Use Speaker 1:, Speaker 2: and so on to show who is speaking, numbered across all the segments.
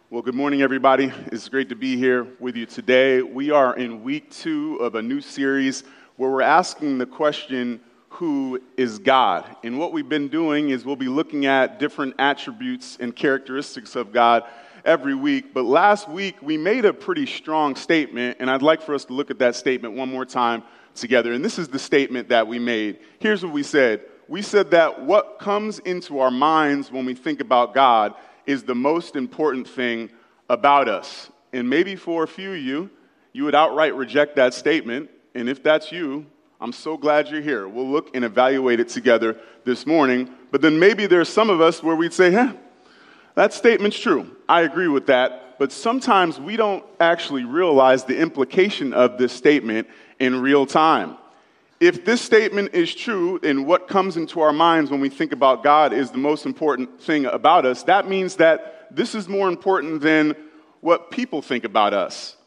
Speaker 1: Well, good morning, everybody. It's great to be here with you today. We are in week 2 of a new series where we're asking the question, who is God? And what we've been doing is we'll be looking at different attributes and characteristics of God every week. But last week, we made a pretty strong statement, and I'd like for us to look at that statement one more time together. And this is the statement that we made. Here's what we said. We said that what comes into our minds when we think about God is the most important thing about us. And maybe for a few of you would outright reject that statement. And if that's you, I'm so glad you're here. We'll look and evaluate it together this morning. But then maybe there's some of us where we'd say, that statement's true. I agree with that. But sometimes we don't actually realize the implication of this statement in real time. If this statement is true and what comes into our minds when we think about God is the most important thing about us, that means that this is more important than what people think about us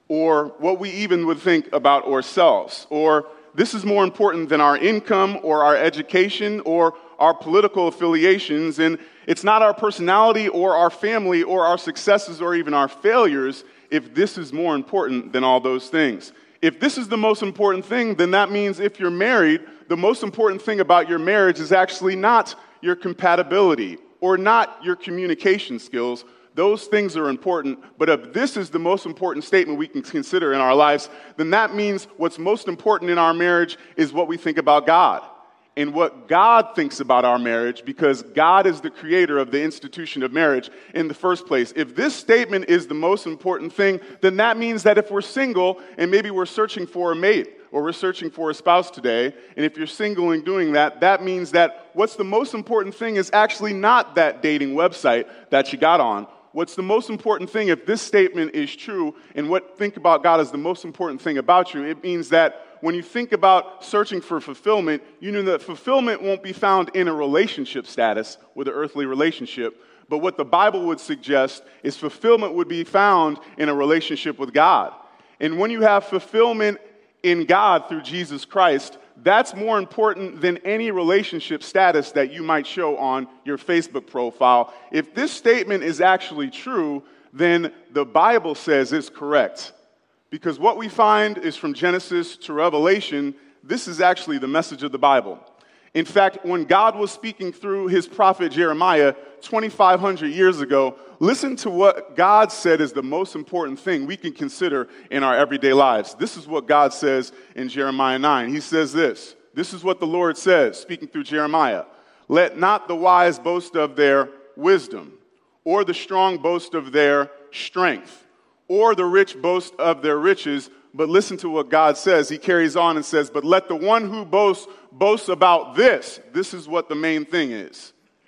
Speaker 1: or what we even would think about ourselves, or this is more important than our income or our education or our political affiliations, and it's not our personality or our family or our successes or even our failures if this is more important than all those things. If this is the most important thing, then that means if you're married, the most important thing about your marriage is actually not your compatibility or not your communication skills. Those things are important, but if this is the most important statement we can consider in our lives, then that means what's most important in our marriage is what we think about God and what God thinks about our marriage, because God is the creator of the institution of marriage in the first place. If this statement is the most important thing, then that means that if we're single and maybe we're searching for a mate or we're searching for a spouse today, and if you're single and doing that, that means that what's the most important thing is actually not that dating website that you got on. What's the most important thing, if this statement is true, and what think about God is the most important thing about you, it means that when you think about searching for fulfillment, you know that fulfillment won't be found in a relationship status with an earthly relationship, but what the Bible would suggest is fulfillment would be found in a relationship with God. And when you have fulfillment in God through Jesus Christ, that's more important than any relationship status that you might show on your Facebook profile. If this statement is actually true, then the Bible says it's correct. Because what we find is from Genesis to Revelation, this is actually the message of the Bible. In fact, when God was speaking through his prophet Jeremiah 2,500 years ago, listen to what God said is the most important thing we can consider in our everyday lives. This is what God says in Jeremiah 9. He says this. This is what the Lord says, speaking through Jeremiah. Let not the wise boast of their wisdom, or the strong boast of their strength, or the rich boast of their riches. But listen to what God says. He carries on and says, but let the one who boasts about this. This is what the main thing is.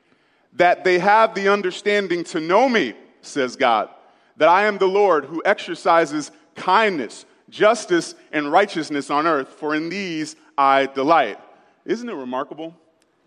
Speaker 1: That they have the understanding to know me, says God, that I am the Lord who exercises kindness, justice, and righteousness on earth, for in these I delight. Isn't it remarkable?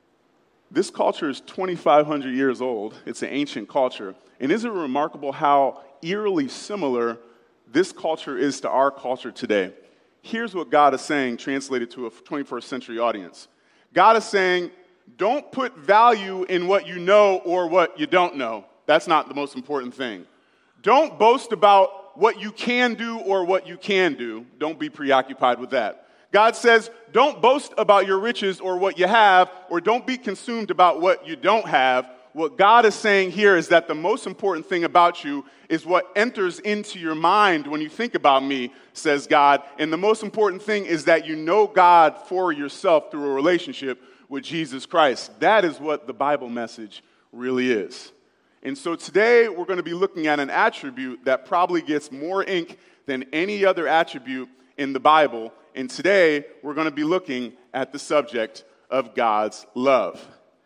Speaker 1: This culture is 2,500 years old. It's an ancient culture. And isn't it remarkable how eerily similar this culture is to our culture today? Here's what God is saying, translated to a 21st century audience. God is saying, don't put value in what you know or what you don't know. That's not the most important thing. Don't boast about what you can do or what you can do. Don't be preoccupied with that. God says, don't boast about your riches or what you have, or don't be consumed about what you don't have. What God is saying here is that the most important thing about you is what enters into your mind when you think about me, says God. And the most important thing is that you know God for yourself through a relationship with Jesus Christ. That is what the Bible message really is. And so today we're going to be looking at an attribute that probably gets more ink than any other attribute in the Bible. And today we're going to be looking at the subject of God's love.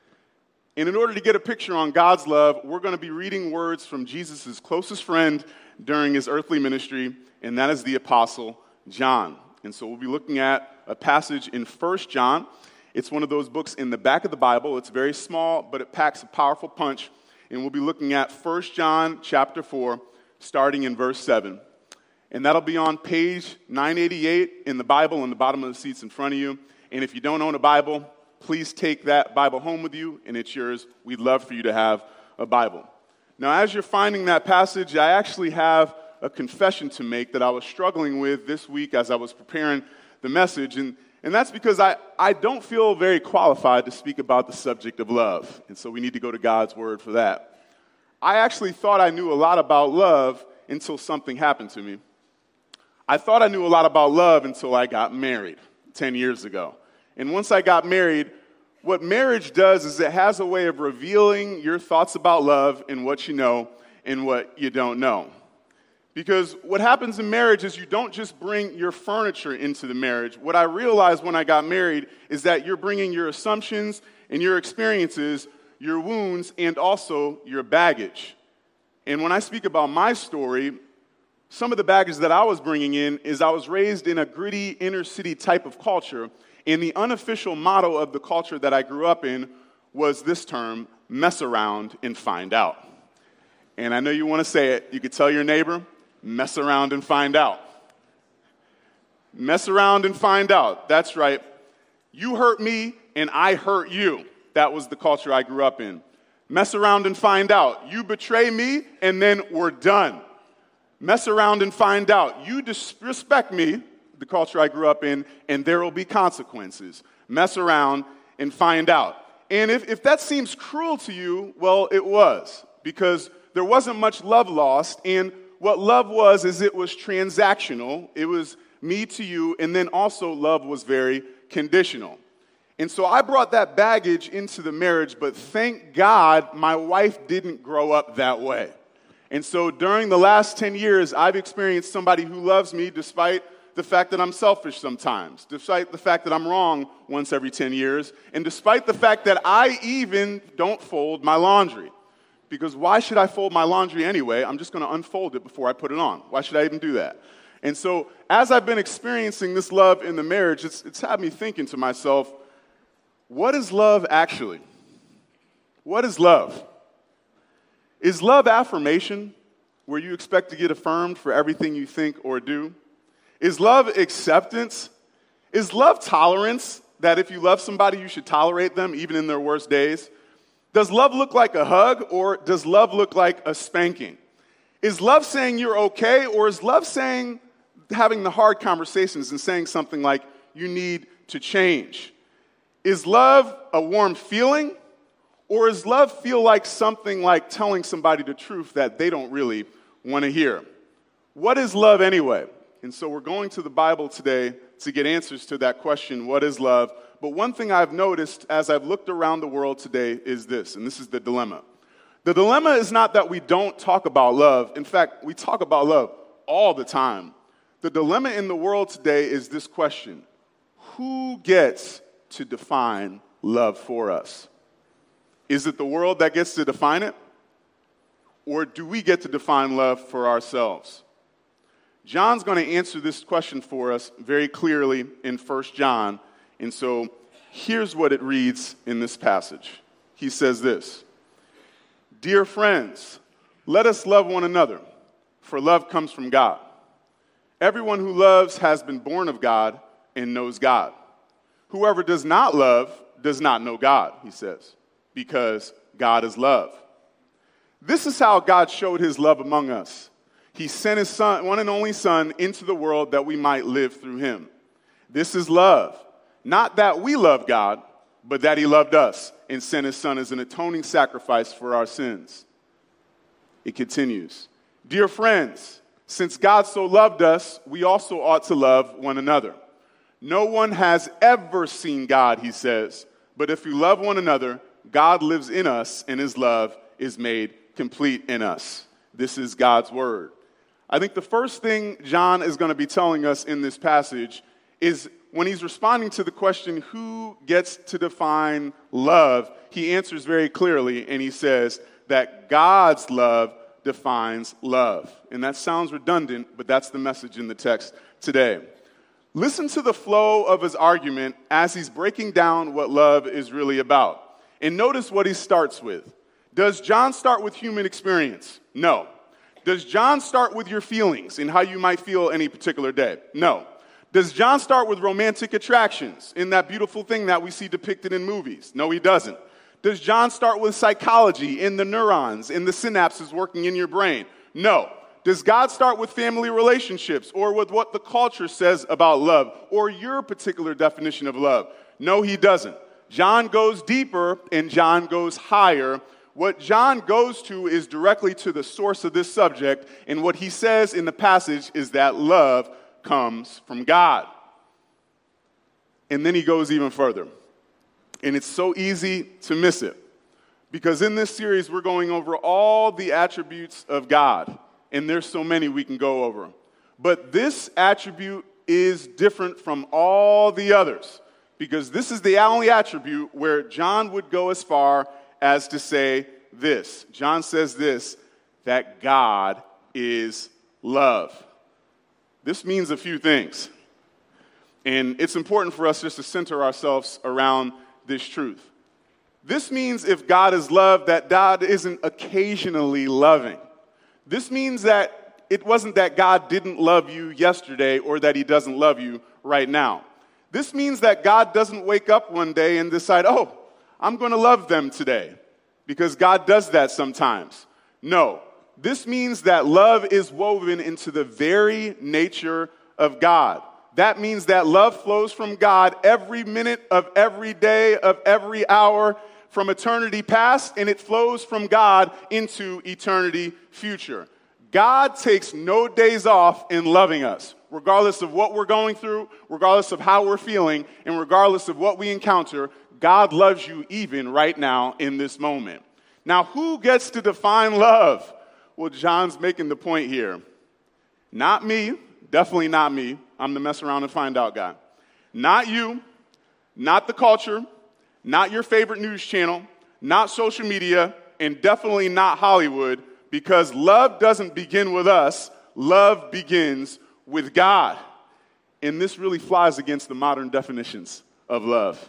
Speaker 1: And in order to get a picture on God's love, we're going to be reading words from Jesus' closest friend during his earthly ministry, and that is the Apostle John. And so we'll be looking at a passage in 1 John. It's one of those books in the back of the Bible. It's very small, but it packs a powerful punch. And we'll be looking at 1 John chapter 4, starting in verse 7. And that'll be on page 988 in the Bible, on the bottom of the seats in front of you. And if you don't own a Bible, please take that Bible home with you, and it's yours. We'd love for you to have a Bible. Now, as you're finding that passage, I actually have a confession to make that I was struggling with this week as I was preparing the message, and that's because I don't feel very qualified to speak about the subject of love, and so we need to go to God's Word for that. I actually thought I knew a lot about love until something happened to me. I thought I knew a lot about love until I got married 10 years ago. And once I got married, what marriage does is it has a way of revealing your thoughts about love and what you know and what you don't know. Because what happens in marriage is you don't just bring your furniture into the marriage. What I realized when I got married is that you're bringing your assumptions and your experiences, your wounds, and also your baggage. And when I speak about my story, some of the baggage that I was bringing in is I was raised in a gritty inner city type of culture, and the unofficial motto of the culture that I grew up in was this term, mess around and find out. And I know you want to say it. You could tell your neighbor, mess around and find out. Mess around and find out. That's right. You hurt me and I hurt you. That was the culture I grew up in. Mess around and find out. You betray me and then we're done. Mess around and find out. You disrespect me, the culture I grew up in, and there will be consequences. Mess around and find out. And if that seems cruel to you, well, it was, because there wasn't much love lost, and what love was is it was transactional. It was me to you, and then also love was very conditional. And so I brought that baggage into the marriage, but thank God my wife didn't grow up that way. And so during the last 10 years, I've experienced somebody who loves me despite the fact that I'm selfish sometimes, despite the fact that I'm wrong once every 10 years, and despite the fact that I even don't fold my laundry. Because why should I fold my laundry anyway? I'm just going to unfold it before I put it on. Why should I even do that? And so as I've been experiencing this love in the marriage, it's had me thinking to myself, what is love actually? What is love? Is love affirmation, where you expect to get affirmed for everything you think or do? Is love acceptance? Is love tolerance, that if you love somebody, you should tolerate them even in their worst days? Does love look like a hug, or does love look like a spanking? Is love saying you're okay, or is love saying, having the hard conversations and saying something like, you need to change? Is love a warm feeling, or does love feel like something like telling somebody the truth that they don't really want to hear? What is love anyway? And so we're going to the Bible today to get answers to that question, what is love? But one thing I've noticed as I've looked around the world today is this, and this is the dilemma. The dilemma is not that we don't talk about love. In fact, we talk about love all the time. The dilemma in the world today is this question: who gets to define love for us? Is it the world that gets to define it? Or do we get to define love for ourselves? John's going to answer this question for us very clearly in 1 John. And so here's what it reads in this passage. He says this: Dear friends, let us love one another, for love comes from God. Everyone who loves has been born of God and knows God. Whoever does not love does not know God, he says, because God is love. This is how God showed his love among us. He sent his son, one and only Son, into the world that we might live through him. This is love. Not that we love God, but that he loved us and sent his Son as an atoning sacrifice for our sins. It continues. Dear friends, since God so loved us, we also ought to love one another. No one has ever seen God, he says, but if we love one another, God lives in us and his love is made complete in us. This is God's word. I think the first thing John is going to be telling us in this passage is when he's responding to the question, who gets to define love, he answers very clearly, and he says that God's love defines love. And that sounds redundant, but that's the message in the text today. Listen to the flow of his argument as he's breaking down what love is really about. And notice what he starts with. Does John start with human experience? No. Does John start with your feelings and how you might feel any particular day? No. Does John start with romantic attractions in that beautiful thing that we see depicted in movies? No, he doesn't. Does John start with psychology in the neurons, in the synapses working in your brain? No. Does God start with family relationships or with what the culture says about love or your particular definition of love? No, he doesn't. John goes deeper and John goes higher. What John goes to is directly to the source of this subject, and what he says in the passage is that love comes from God. And then he goes even further. And it's so easy to miss it, because in this series we're going over all the attributes of God. And there's so many we can go over. But this attribute is different from all the others, because this is the only attribute where John would go as far as to say this. John says this, that God is love. This means a few things. And it's important for us just to center ourselves around this truth. This means if God is love, that God isn't occasionally loving. This means that it wasn't that God didn't love you yesterday or that he doesn't love you right now. This means that God doesn't wake up one day and decide, oh, I'm going to love them today, because God does that sometimes. No, this means that love is woven into the very nature of God. That means that love flows from God every minute of every day of every hour from eternity past, and it flows from God into eternity future. God takes no days off in loving us, regardless of what we're going through, regardless of how we're feeling, and regardless of what we encounter. God loves you even right now in this moment. Now, who gets to define love? Well, John's making the point here. Not me, definitely not me. I'm the mess around and find out guy. Not you, not the culture, not your favorite news channel, not social media, and definitely not Hollywood, because love doesn't begin with us. Love begins with God. And this really flies against the modern definitions of love.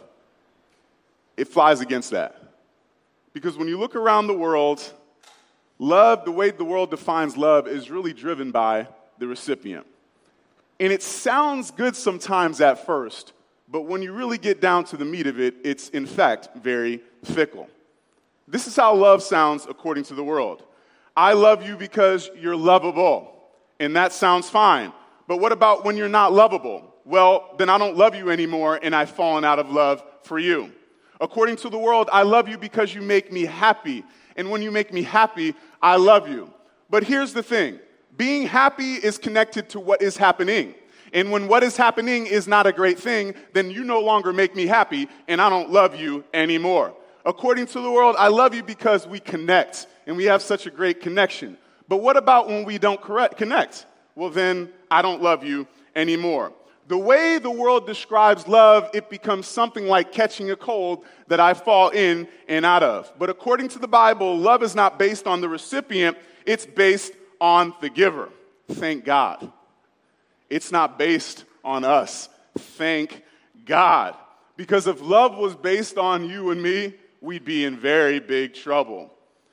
Speaker 1: It flies against that. Because when you look around the world, love, the way the world defines love, is really driven by the recipient. And it sounds good sometimes at first, but when you really get down to the meat of it, it's in fact very fickle. This is how love sounds according to the world. I love you because you're lovable, and that sounds fine. But what about when you're not lovable? Well, then I don't love you anymore, and I've fallen out of love for you. According to the world, I love you because you make me happy, and when you make me happy, I love you. But here's the thing. Being happy is connected to what is happening. And when what is happening is not a great thing, then you no longer make me happy, and I don't love you anymore. According to the world, I love you because we connect, and we have such a great connection. But what about when we don't connect? Well, then I don't love you anymore. The way the world describes love, it becomes something like catching a cold that I fall in and out of. But according to the Bible, love is not based on the recipient, it's based on the giver. Thank God. It's not based on us. Thank God. Because if love was based on you and me, we'd be in very big trouble.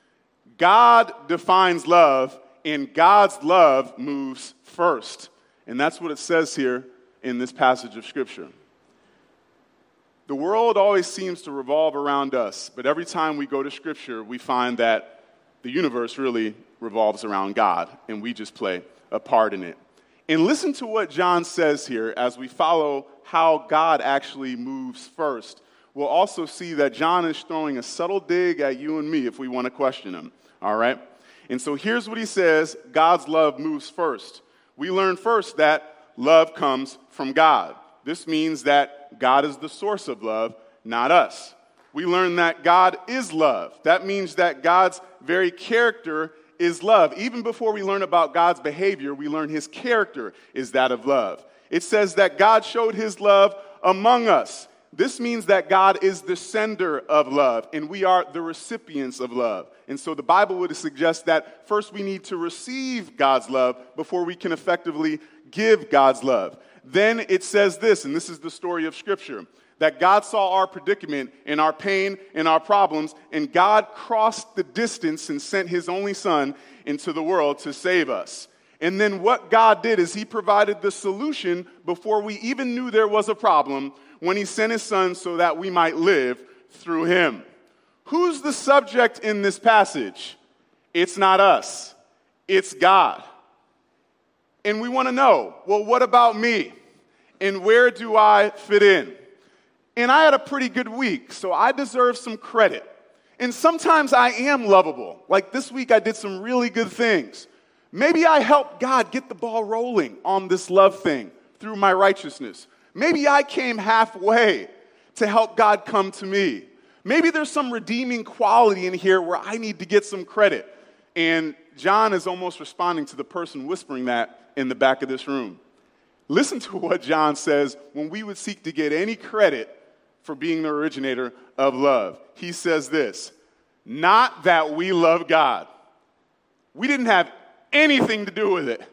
Speaker 1: God defines love, and God's love moves first. And that's what it says here in this passage of Scripture. The world always seems to revolve around us, but every time we go to Scripture, we find that the universe really revolves around God, and we just play a part in it. And listen to what John says here as we follow how God actually moves first. We'll also see that John is throwing a subtle dig at you and me if we want to question him, all right? And so here's what he says, God's love moves first. We learn first that love comes from God. This means that God is the source of love, not us. We learn that God is love. That means that God's very character is love. Even before we learn about God's behavior, we learn his character is that of love. It says that God showed his love among us. This means that God is the sender of love, and we are the recipients of love. And so the Bible would suggest that first we need to receive God's love before we can effectively give God's love. Then it says this, and this is the story of Scripture, that God saw our predicament and our pain and our problems, and God crossed the distance and sent his only son into the world to save us. And then what God did is he provided the solution before we even knew there was a problem when he sent his son so that we might live through him. Who's the subject in this passage? It's not us. It's God. And we want to know, well, what about me? And where do I fit in? And I had a pretty good week, so I deserve some credit. And sometimes I am lovable. Like this week, I did some really good things. Maybe I helped God get the ball rolling on this love thing through my righteousness. Maybe I came halfway to help God come to me. Maybe there's some redeeming quality in here where I need to get some credit. And John is almost responding to the person whispering that in the back of this room. Listen to what John says when we would seek to get any credit for being the originator of love. He says this, not that we love God. We didn't have anything to do with it.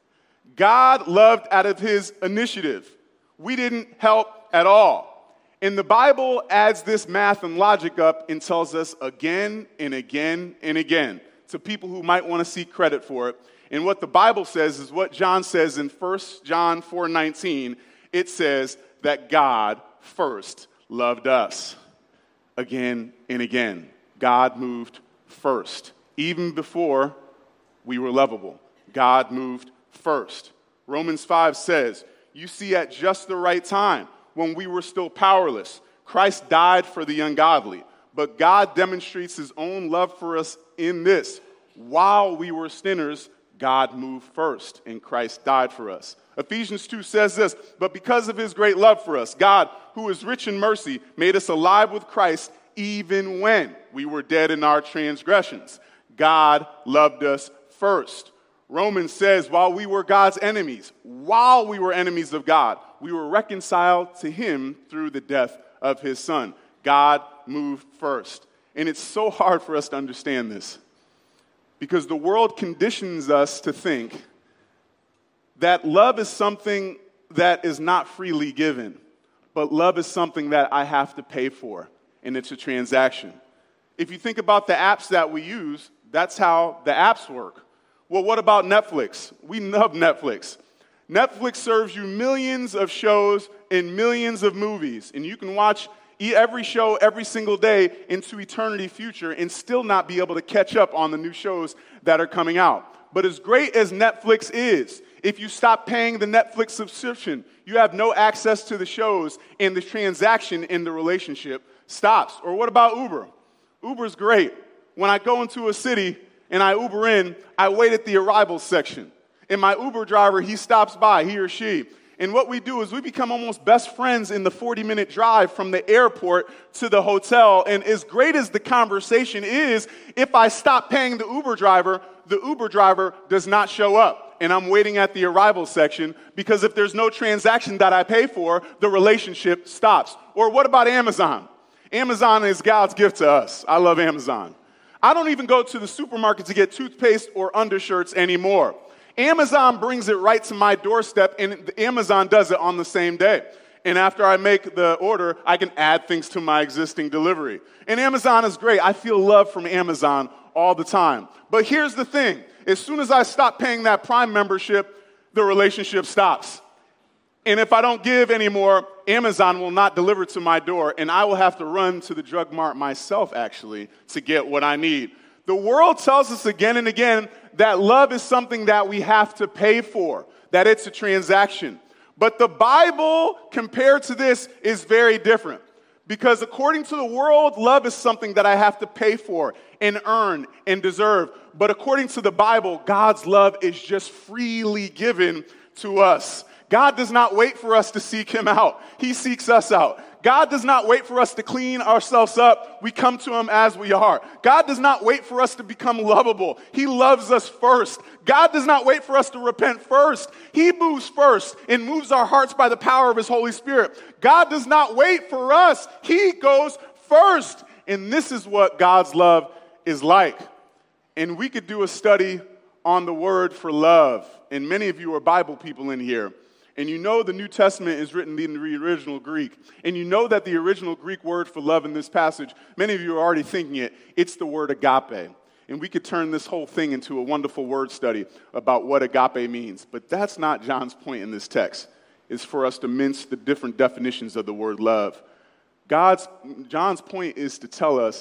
Speaker 1: God loved out of his initiative. We didn't help at all. And the Bible adds this math and logic up and tells us again and again and again to people who might want to seek credit for it. And what the Bible says is what John says in 1 John 4:19. It says that God first loved us. Again and again. God moved first. Even before we were lovable, God moved first. Romans 5 says, you see, at just the right time, when we were still powerless, Christ died for the ungodly. But God demonstrates his own love for us in this. While we were sinners, God moved first, and Christ died for us. Ephesians 2 says this, but because of his great love for us, God, who is rich in mercy, made us alive with Christ even when we were dead in our transgressions. God loved us first. Romans says, while we were God's enemies, while we were enemies of God, we were reconciled to him through the death of his son. God moved first. And it's so hard for us to understand this because the world conditions us to think that love is something that is not freely given, but love is something that I have to pay for, and it's a transaction. If you think about the apps that we use, that's how the apps work. Well, what about Netflix? We love Netflix. Netflix serves you millions of shows and millions of movies, and you can watch every show every single day into eternity future and still not be able to catch up on the new shows that are coming out. But as great as Netflix is, if you stop paying the Netflix subscription, you have no access to the shows, and the transaction in the relationship stops. Or what about Uber? Uber's great. When I go into a city and I Uber in, I wait at the arrivals section. And my Uber driver, he stops by, he or she. And what we do is we become almost best friends in the 40-minute drive from the airport to the hotel. And as great as the conversation is, if I stop paying the Uber driver does not show up. And I'm waiting at the arrivals section because if there's no transaction that I pay for, the relationship stops. Or what about Amazon? Amazon is God's gift to us. I love Amazon. I don't even go to the supermarket to get toothpaste or undershirts anymore. Amazon brings it right to my doorstep, and Amazon does it on the same day. And after I make the order, I can add things to my existing delivery. And Amazon is great. I feel love from Amazon all the time. But here's the thing. As soon as I stop paying that Prime membership, the relationship stops. And if I don't give anymore, Amazon will not deliver to my door, and I will have to run to the drug mart myself, actually, to get what I need. The world tells us again and again that love is something that we have to pay for, that it's a transaction. But the Bible, compared to this, is very different. Because according to the world, love is something that I have to pay for and earn and deserve. But according to the Bible, God's love is just freely given to us. God does not wait for us to seek him out. He seeks us out. God does not wait for us to clean ourselves up. We come to him as we are. God does not wait for us to become lovable. He loves us first. God does not wait for us to repent first. He moves first and moves our hearts by the power of his Holy Spirit. God does not wait for us. He goes first. And this is what God's love is like. And we could do a study on the word for love. And many of you are Bible people in here. And you know the New Testament is written in the original Greek. And you know that the original Greek word for love in this passage, many of you are already thinking it, it's the word agape. And we could turn this whole thing into a wonderful word study about what agape means. But that's not John's point in this text. It's for us to mince the different definitions of the word love. John's point is to tell us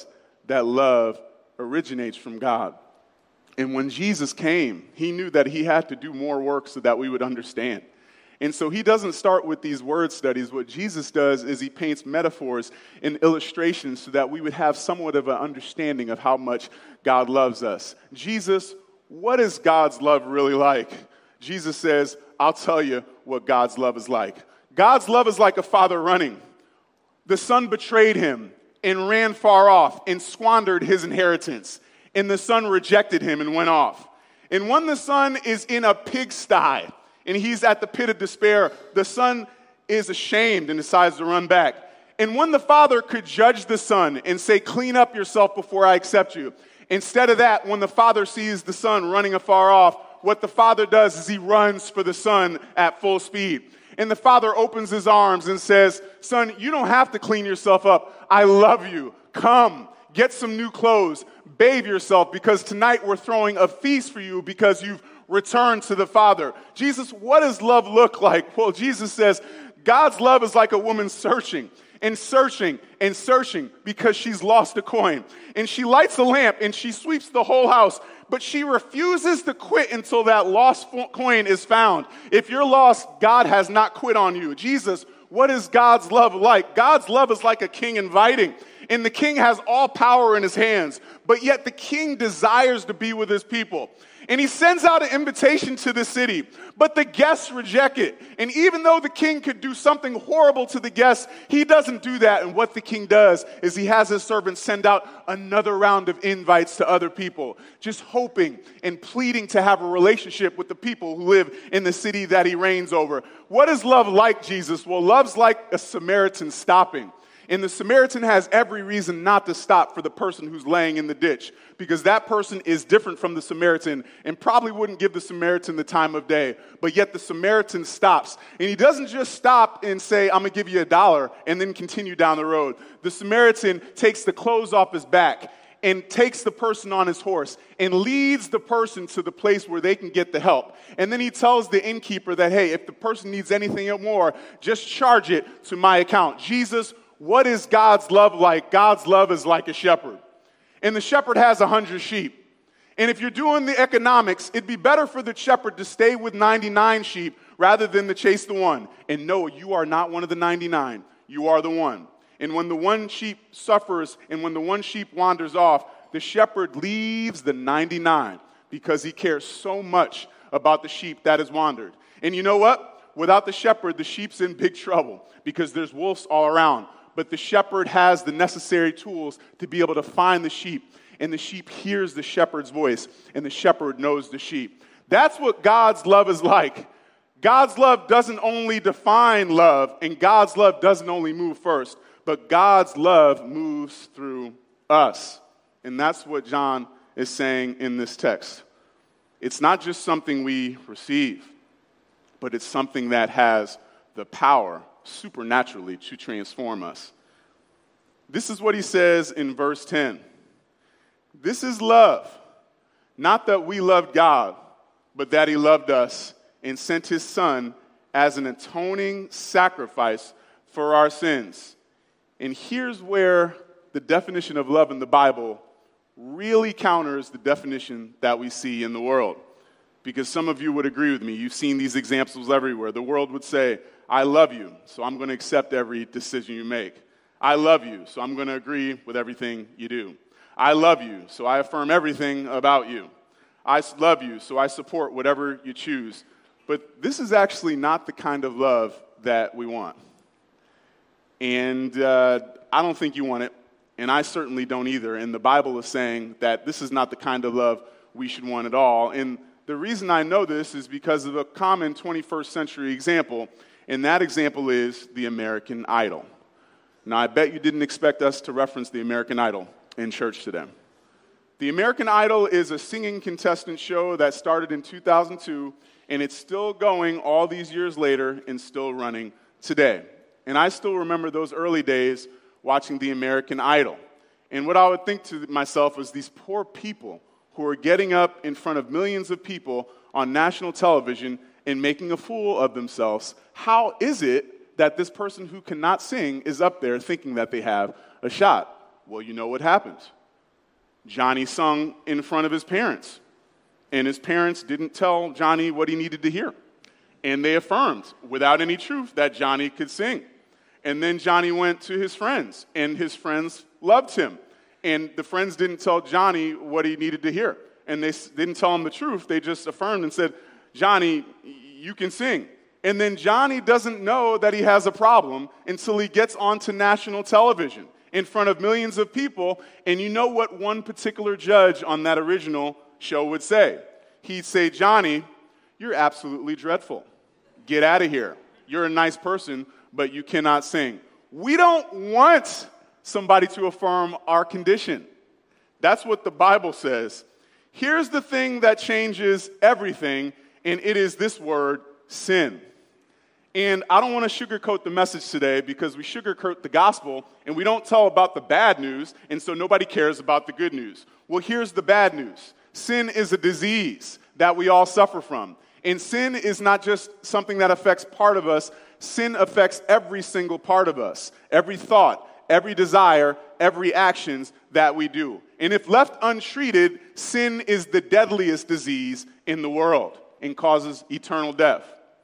Speaker 1: that love originates from God. And when Jesus came, he knew that he had to do more work so that we would understand. And so he doesn't start with these word studies. What Jesus does is he paints metaphors and illustrations so that we would have somewhat of an understanding of how much God loves us. Jesus, what is God's love really like? Jesus says, I'll tell you what God's love is like. God's love is like a father running. The son betrayed him and ran far off and squandered his inheritance. And the son rejected him and went off. And when the son is in a pigsty and he's at the pit of despair, the son is ashamed and decides to run back. And when the father could judge the son and say, clean up yourself before I accept you, instead of that, when the father sees the son running afar off, what the father does is he runs for the son at full speed. And the father opens his arms and says, son, you don't have to clean yourself up. I love you. Come, get some new clothes, bathe yourself, because tonight we're throwing a feast for you because you've returned to the Father. Jesus, what does love look like? Well, Jesus says, God's love is like a woman searching and searching and searching because she's lost a coin. And she lights a lamp and she sweeps the whole house, but she refuses to quit until that lost coin is found. If you're lost, God has not quit on you. Jesus, what is God's love like? God's love is like a king inviting. And the king has all power in his hands, but yet the king desires to be with his people. And he sends out an invitation to the city, but the guests reject it. And even though the king could do something horrible to the guests, he doesn't do that. And what the king does is he has his servants send out another round of invites to other people, just hoping and pleading to have a relationship with the people who live in the city that he reigns over. What is love like, Jesus? Well, love's like a Samaritan stopping. And the Samaritan has every reason not to stop for the person who's laying in the ditch, because that person is different from the Samaritan and probably wouldn't give the Samaritan the time of day. But yet the Samaritan stops. And he doesn't just stop and say, I'm going to give you $1 and then continue down the road. The Samaritan takes the clothes off his back and takes the person on his horse and leads the person to the place where they can get the help. And then he tells the innkeeper that, hey, if the person needs anything more, just charge it to my account. Jesus, what is God's love like? God's love is like a shepherd. And the shepherd has 100 sheep. And if you're doing the economics, it'd be better for the shepherd to stay with 99 sheep rather than to chase the one. And no, you are not one of the 99. You are the one. And when the one sheep suffers and when the one sheep wanders off, the shepherd leaves the 99 because he cares so much about the sheep that has wandered. And you know what? Without the shepherd, the sheep's in big trouble because there's wolves all around. But the shepherd has the necessary tools to be able to find the sheep. And the sheep hears the shepherd's voice, and the shepherd knows the sheep. That's what God's love is like. God's love doesn't only define love, and God's love doesn't only move first, but God's love moves through us. And that's what John is saying in this text. It's not just something we receive, but it's something that has the power supernaturally to transform us. This is what he says in verse 10. This is love, not that we loved God, but that he loved us and sent his son as an atoning sacrifice for our sins. And here's where the definition of love in the Bible really counters the definition that we see in the world. Because some of you would agree with me. You've seen these examples everywhere. The world would say, I love you, so I'm going to accept every decision you make. I love you, so I'm going to agree with everything you do. I love you, so I affirm everything about you. I love you, so I support whatever you choose. But this is actually not the kind of love that we want. And I don't think you want it, and I certainly don't either. And the Bible is saying that this is not the kind of love we should want at all. And the reason I know this is because of a common 21st century example, and that example is the American Idol. Now, I bet you didn't expect us to reference the American Idol in church today. The American Idol is a singing contestant show that started in 2002, and it's still going all these years later and still running today. And I still remember those early days watching the American Idol. And what I would think to myself was these poor people who are getting up in front of millions of people on national television and making a fool of themselves. How is it that this person who cannot sing is up there thinking that they have a shot? Well, you know what happens. Johnny sung in front of his parents, and his parents didn't tell Johnny what he needed to hear. And they affirmed, without any truth, that Johnny could sing. And then Johnny went to his friends, and his friends loved him. And the friends didn't tell Johnny what he needed to hear. And they didn't tell him the truth. They just affirmed and said, Johnny, you can sing. And then Johnny doesn't know that he has a problem until he gets onto national television in front of millions of people. And you know what one particular judge on that original show would say? He'd say, Johnny, you're absolutely dreadful. Get out of here. You're a nice person, but you cannot sing. We don't want somebody to affirm our condition. That's what the Bible says. Here's the thing that changes everything, and it is this word, sin. And I don't want to sugarcoat the message today because we sugarcoat the gospel and we don't tell about the bad news, and so nobody cares about the good news. Well, here's the bad news. Sin is a disease that we all suffer from. And sin is not just something that affects part of us. Sin affects every single part of us, every thought, every desire, every actions that we do. And if left untreated, sin is the deadliest disease in the world and causes eternal death.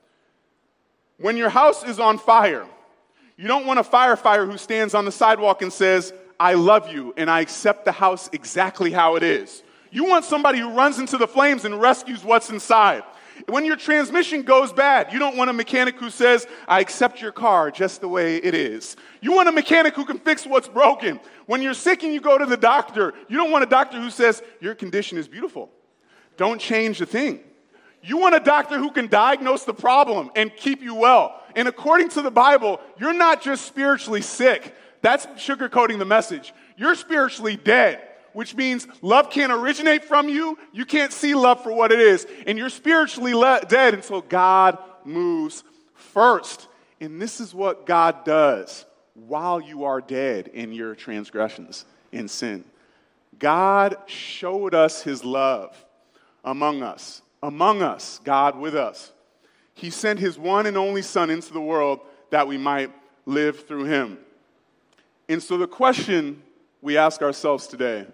Speaker 1: When your house is on fire, you don't want a firefighter who stands on the sidewalk and says, I love you and I accept the house exactly how it is. You want somebody who runs into the flames and rescues what's inside. When your transmission goes bad, you don't want a mechanic who says, I accept your car just the way it is. You want a mechanic who can fix what's broken. When you're sick and you go to the doctor, you don't want a doctor who says, your condition is beautiful. Don't change a thing. You want a doctor who can diagnose the problem and keep you well. And according to the Bible, you're not just spiritually sick. That's sugarcoating the message. You're spiritually dead, which means love can't originate from you. You can't see love for what it is. And you're spiritually dead until God moves first. And this is what God does while you are dead in your transgressions in sin. God showed us his love among us, God with us. He sent his one and only Son into the world that we might live through him. And so the question we ask ourselves today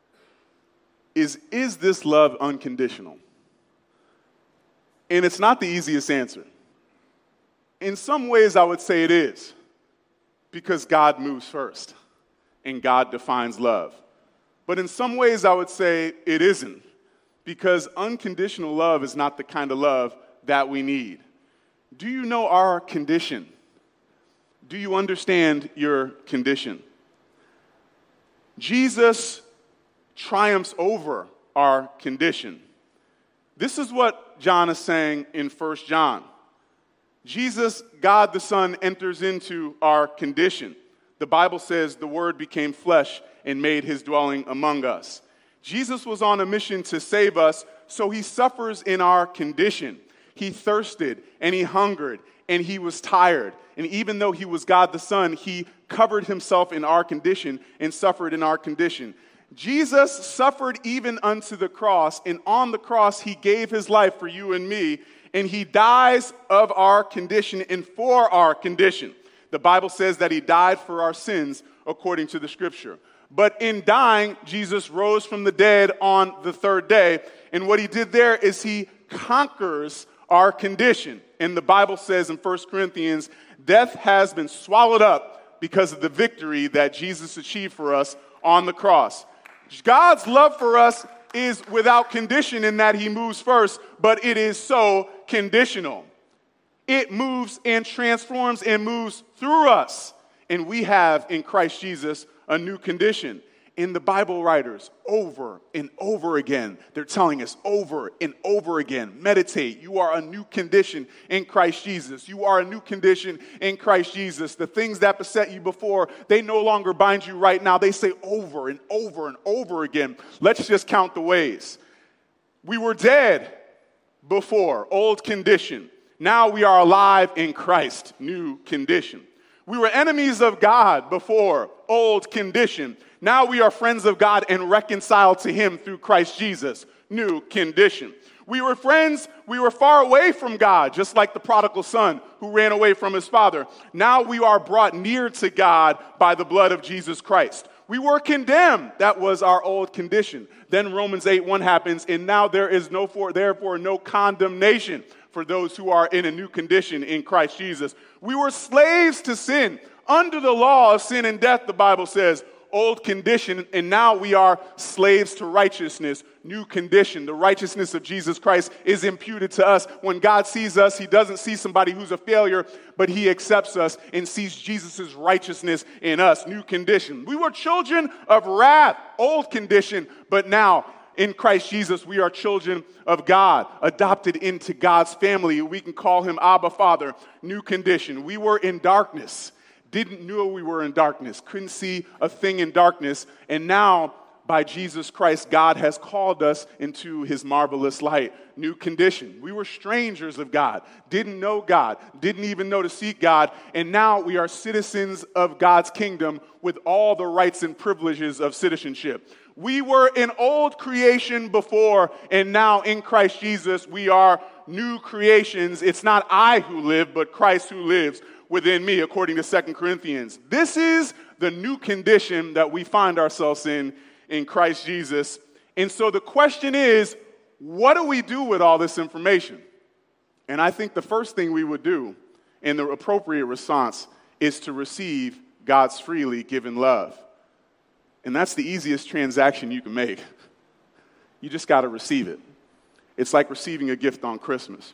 Speaker 1: is this love unconditional? And it's not the easiest answer. In some ways, I would say it is, because God moves first, and God defines love. But in some ways, I would say it isn't, because unconditional love is not the kind of love that we need. Do you know our condition? Do you understand your condition? Jesus triumphs over our condition. This is what John is saying in 1 John. Jesus, God the Son, enters into our condition. The Bible says the Word became flesh and made his dwelling among us. Jesus was on a mission to save us, so he suffers in our condition. He thirsted and he hungered and he was tired. And even though he was God the Son, he covered himself in our condition and suffered in our condition. Jesus suffered even unto the cross, and on the cross he gave his life for you and me, and he dies of our condition and for our condition. The Bible says that he died for our sins according to the scripture. But in dying, Jesus rose from the dead on the third day, and what he did there is he conquers our condition. And the Bible says in 1 Corinthians, death has been swallowed up because of the victory that Jesus achieved for us on the cross. God's love for us is without condition in that he moves first, but it is so conditional. It moves and transforms and moves through us. And we have in Christ Jesus a new condition. In the Bible writers, over and over again, they're telling us over and over again, meditate. You are a new condition in Christ Jesus. You are a new condition in Christ Jesus. The things that beset you before, they no longer bind you right now. They say over and over and over again. Let's just count the ways. We were dead before, old condition. Now we are alive in Christ, new condition. We were enemies of God before, old condition. Now we are friends of God and reconciled to him through Christ Jesus, new condition. We were friends, we were far away from God, just like the prodigal son who ran away from his father. Now we are brought near to God by the blood of Jesus Christ. We were condemned. That was our old condition. Then Romans 8:1 happens, and now there is therefore no condemnation for those who are in a new condition in Christ Jesus. We were slaves to sin, under the law of sin and death, the Bible says, old condition, and now we are slaves to righteousness, new condition. The righteousness of Jesus Christ is imputed to us. When God sees us, he doesn't see somebody who's a failure, but he accepts us and sees Jesus' righteousness in us, new condition. We were children of wrath, old condition, but now in Christ Jesus, we are children of God, adopted into God's family. We can call him Abba Father, new condition. We were in darkness. Didn't know we were in darkness, couldn't see a thing in darkness, and now, by Jesus Christ, God has called us into his marvelous light, new condition. We were strangers of God, didn't know God, didn't even know to seek God, and now we are citizens of God's kingdom with all the rights and privileges of citizenship. We were an old creation before, and now in Christ Jesus, we are new creations. It's not I who live, but Christ who lives within me, according to 2 Corinthians. This is the new condition that we find ourselves in Christ Jesus. And so the question is, what do we do with all this information? And I think the first thing we would do, and the appropriate response, is to receive God's freely given love. And that's the easiest transaction you can make. You just got to receive it. It's like receiving a gift on Christmas.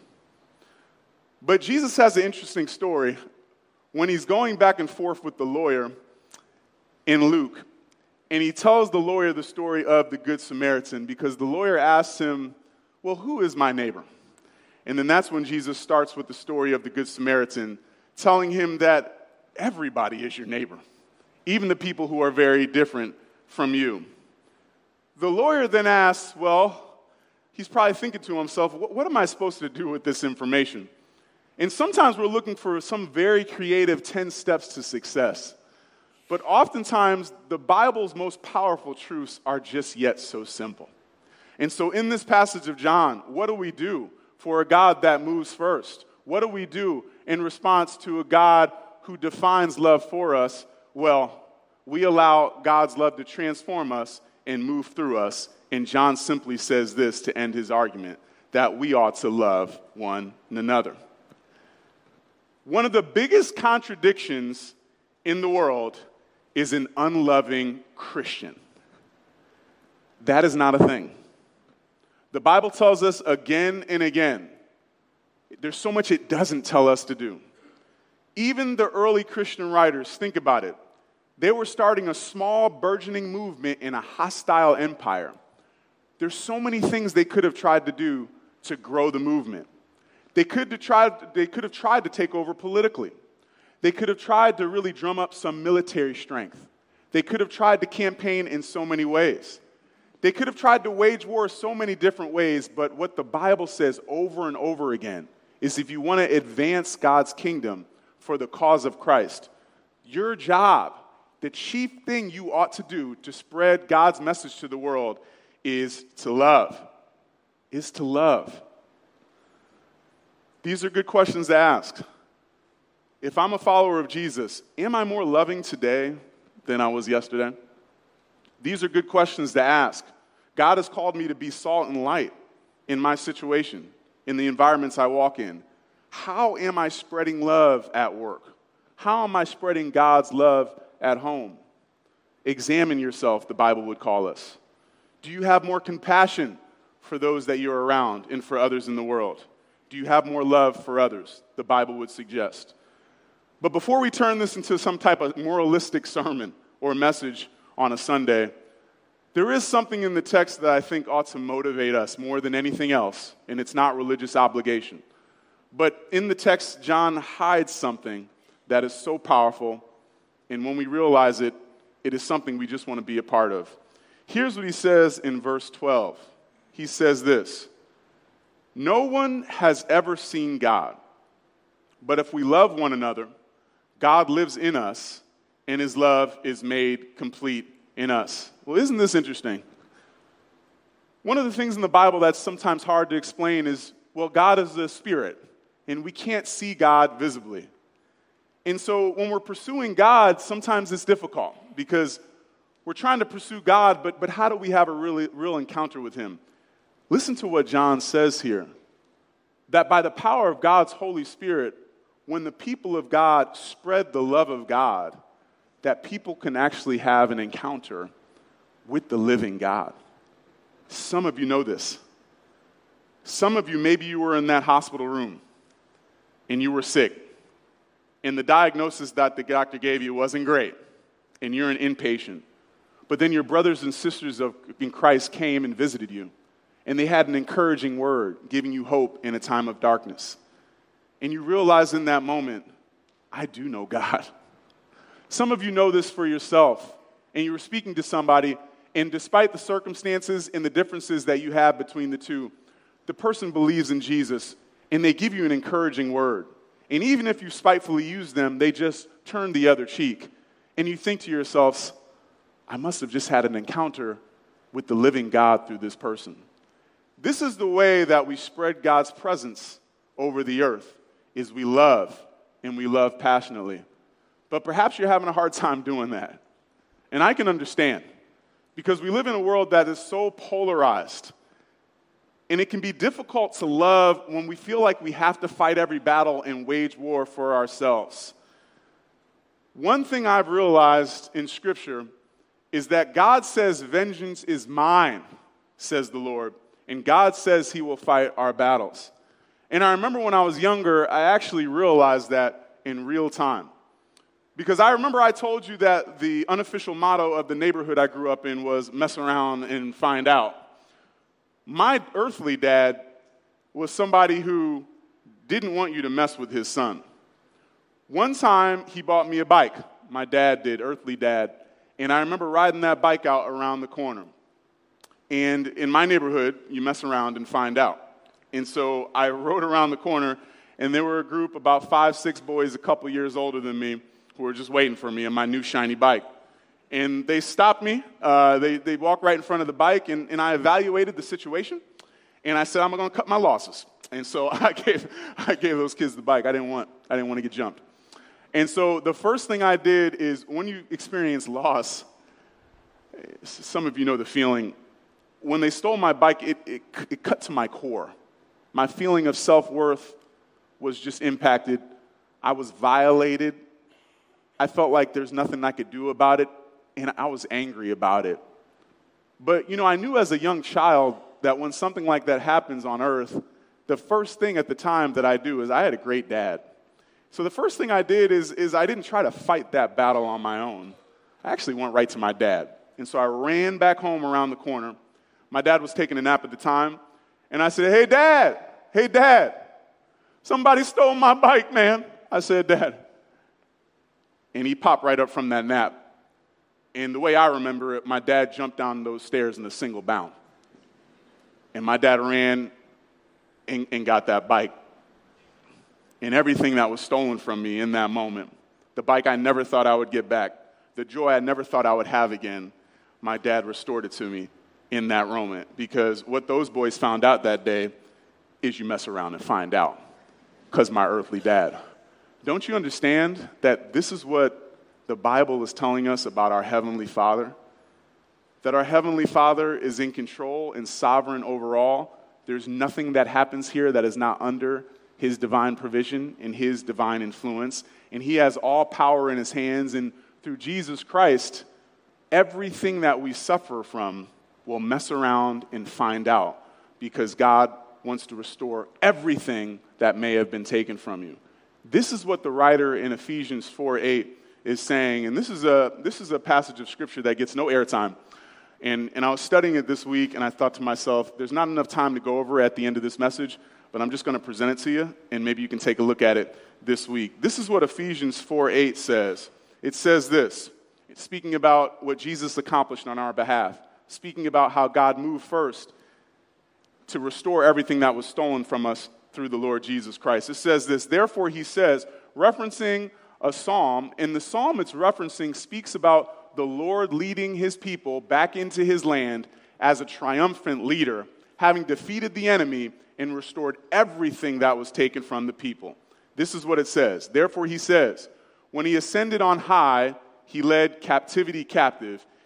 Speaker 1: But Jesus has an interesting story when he's going back and forth with the lawyer in Luke, and he tells the lawyer the story of the Good Samaritan, because the lawyer asks him, well, who is my neighbor? And then that's when Jesus starts with the story of the Good Samaritan, telling him that everybody is your neighbor, even the people who are very different from you. The lawyer then asks, well, he's probably thinking to himself, what am I supposed to do with this information? And sometimes we're looking for some very creative 10 steps to success. But oftentimes, the Bible's most powerful truths are just yet so simple. And so in this passage of John, what do we do for a God that moves first? What do we do in response to a God who defines love for us? Well, we allow God's love to transform us and move through us. And John simply says this to end his argument, that we ought to love one another. One of the biggest contradictions in the world is an unloving Christian. That is not a thing. The Bible tells us again and again, there's so much it doesn't tell us to do. Even the early Christian writers, think about it. They were starting a small, burgeoning movement in a hostile empire. There's so many things they could have tried to do to grow the movement. They could have tried to take over politically. They could have tried to really drum up some military strength. They could have tried to campaign in so many ways. They could have tried to wage war so many different ways, but what the Bible says over and over again is if you want to advance God's kingdom for the cause of Christ, your job, the chief thing you ought to do to spread God's message to the world is to love. Is to love. These are good questions to ask. If I'm a follower of Jesus, am I more loving today than I was yesterday? These are good questions to ask. God has called me to be salt and light in my situation, in the environments I walk in. How am I spreading love at work? How am I spreading God's love at home? Examine yourself, the Bible would call us. Do you have more compassion for those that you're around and for others in the world? Do you have more love for others? The Bible would suggest. But before we turn this into some type of moralistic sermon or message on a Sunday, there is something in the text that I think ought to motivate us more than anything else, and it's not religious obligation. But in the text, John hides something that is so powerful, and when we realize it, it is something we just want to be a part of. Here's what he says in verse 12. He says this, "No one has ever seen God, but if we love one another, God lives in us, and his love is made complete in us." Well, isn't this interesting? One of the things in the Bible that's sometimes hard to explain is, well, God is a spirit, and we can't see God visibly. And so when we're pursuing God, sometimes it's difficult, because We're trying to pursue God, but how do we have a real encounter with him? Listen to what John says here, that by the power of God's Holy Spirit, when the people of God spread the love of God, that people can actually have an encounter with the living God. Some of you know this. Some of you, maybe you were in that hospital room and you were sick, and the diagnosis that the doctor gave you wasn't great, and you're an inpatient. But then your brothers and sisters in Christ came and visited you, and they had an encouraging word, giving you hope in a time of darkness. And you realize in that moment, I do know God. Some of you know this for yourself, and you were speaking to somebody, and despite the circumstances and the differences that you have between the two, the person believes in Jesus, and they give you an encouraging word. And even if you spitefully use them, they just turn the other cheek. And you think to yourselves, I must have just had an encounter with the living God through this person. This is the way that we spread God's presence over the earth, is we love, and we love passionately. But perhaps you're having a hard time doing that. And I can understand, because we live in a world that is so polarized. And it can be difficult to love when we feel like we have to fight every battle and wage war for ourselves. One thing I've realized in Scripture is that God says, vengeance is mine, says the Lord. And God says he will fight our battles. And I remember when I was younger, I actually realized that in real time. Because I remember I told you that the unofficial motto of the neighborhood I grew up in was mess around and find out. My earthly dad was somebody who didn't want you to mess with his son. One time, he bought me a bike. My dad did, earthly dad. And I remember riding that bike out around the corner. And in my neighborhood, you mess around and find out. And so I rode around the corner, and there were a group, about 5, 6 boys a couple years older than me, who were just waiting for me on my new shiny bike. And they stopped me. They walked right in front of the bike, and I evaluated the situation. And I said, I'm going to cut my losses. And so I gave those kids the bike. I didn't want to get jumped. And so the first thing I did is, when you experience loss, some of you know the feeling. When they stole my bike, it cut to my core. My feeling of self-worth was just impacted. I was violated. I felt like there's nothing I could do about it, and I was angry about it. But, I knew as a young child that when something like that happens on earth, the first thing at the time that I do is, I had a great dad. So the first thing I did is I didn't try to fight that battle on my own. I actually went right to my dad. And so I ran back home around the corner. My dad was taking a nap at the time. And I said, hey, Dad, somebody stole my bike, man. I said, Dad. And he popped right up from that nap. And the way I remember it, my dad jumped down those stairs in a single bound. And my dad ran and got that bike. And everything that was stolen from me in that moment, the bike I never thought I would get back, the joy I never thought I would have again, my dad restored it to me in that moment. Because what those boys found out that day is you mess around and find out. Because my earthly dad. Don't you understand that this is what the Bible is telling us about our Heavenly Father? That our Heavenly Father is in control and sovereign over all. There's nothing that happens here that is not under his divine provision and his divine influence. And he has all power in his hands. And through Jesus Christ, everything that we suffer from will mess around and find out, because God wants to restore everything that may have been taken from you. This is what the writer in Ephesians 4:8 is saying. And this is a passage of Scripture that gets no airtime. And I was studying it this week, and I thought to myself, there's not enough time to go over it at the end of this message, but I'm just going to present it to you, and maybe you can take a look at it this week. This is what Ephesians 4:8 says. It says this. It's speaking about what Jesus accomplished on our behalf, speaking about how God moved first to restore everything that was stolen from us through the Lord Jesus Christ. It says this, therefore he says, referencing a psalm, and the psalm it's referencing speaks about the Lord leading his people back into his land as a triumphant leader, having defeated the enemy and restored everything that was taken from the people. This is what it says. Therefore he says, when he ascended on high, he led captivity captive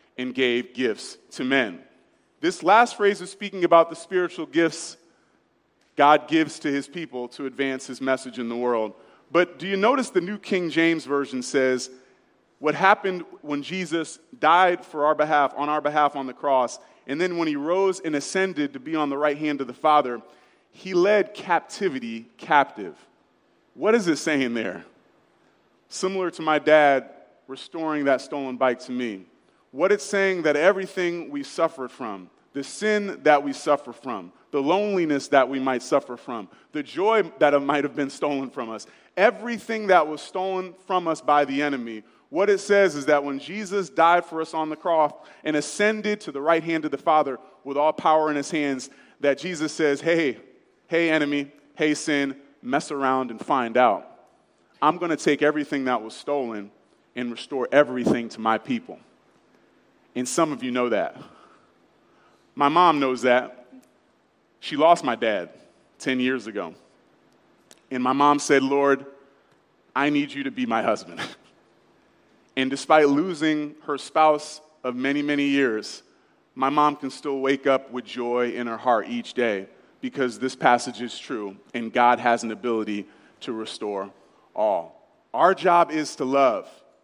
Speaker 1: and gave gifts to men. This last phrase is speaking about the spiritual gifts God gives to his people to advance his message in the world. But do you notice the New King James Version says, what happened when Jesus died for our behalf on the cross, and then when he rose and ascended to be on the right hand of the Father, he led captivity captive. What is it saying there? Similar to my dad restoring that stolen bike to me. What it's saying that everything we suffered from, the sin that we suffer from, the loneliness that we might suffer from, the joy that might have been stolen from us, everything that was stolen from us by the enemy, what it says is that when Jesus died for us on the cross and ascended to the right hand of the Father with all power in his hands, that Jesus says, hey enemy, hey sin, mess around and find out. I'm going to take everything that was stolen and restore everything to my people. And some of you know that. My mom knows that. She lost my dad 10 years ago. And my mom said, Lord, I need you to be my husband. And despite losing her spouse of many, many years, my mom can still wake up with joy in her heart each day because this passage is true and God has an ability to restore all. Our job is to love.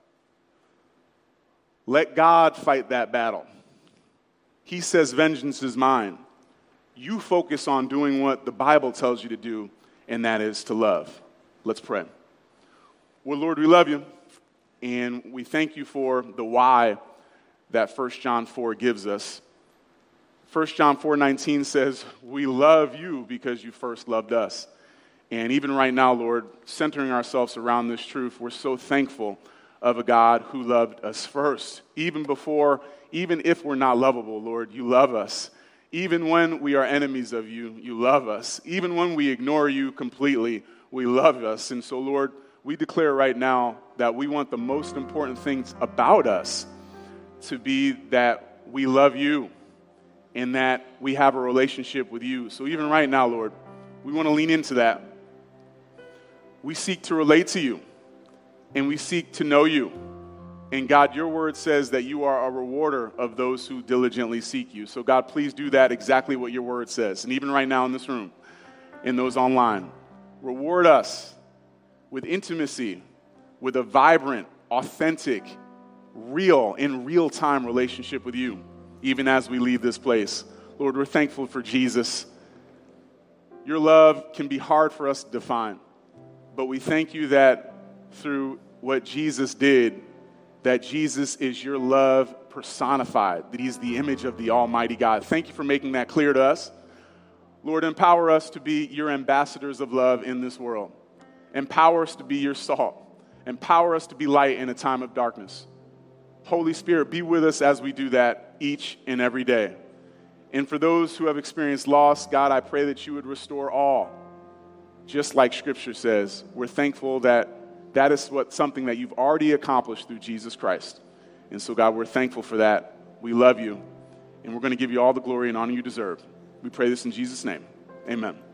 Speaker 1: Let God fight that battle. He says vengeance is mine. You focus on doing what the Bible tells you to do, and that is to love. Let's pray. Well, Lord, we love you, and we thank you for the why that 1 John 4 gives us. 1 John 4:19 says, we love you because you first loved us. And even right now, Lord, centering ourselves around this truth, we're so thankful of a God who loved us first. Even if we're not lovable, Lord, you love us. Even when we are enemies of you, you love us. Even when we ignore you completely, we love us. And so, Lord, we declare right now that we want the most important things about us to be that we love you and that we have a relationship with you. So even right now, Lord, we want to lean into that. We seek to relate to you, and we seek to know you. And God, your word says that you are a rewarder of those who diligently seek you. So God, please do that exactly what your word says. And even right now in this room, and those online, reward us with intimacy, with a vibrant, authentic, in real-time relationship with you, even as we leave this place. Lord, we're thankful for Jesus. Your love can be hard for us to define, but we thank you that through what Jesus did, that Jesus is your love personified, that he's the image of the Almighty God. Thank you for making that clear to us. Lord, empower us to be your ambassadors of love in this world. Empower us to be your salt. Empower us to be light in a time of darkness. Holy Spirit, be with us as we do that each and every day. And for those who have experienced loss, God, I pray that you would restore all. Just like Scripture says, we're thankful that that is something that you've already accomplished through Jesus Christ. And so, God, we're thankful for that. We love you, and we're going to give you all the glory and honor you deserve. We pray this in Jesus' name. Amen.